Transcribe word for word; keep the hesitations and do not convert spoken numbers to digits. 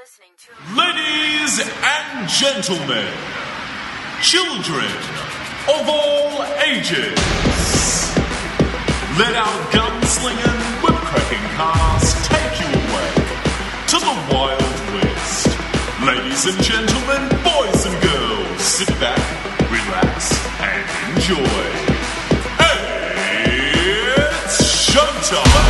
listening to... Ladies and gentlemen, children of all ages, let our gunslinging, whip-cracking cast take you away to the Wild West. Ladies and gentlemen, boys and girls, sit back, relax, and enjoy. Hey, it's showtime!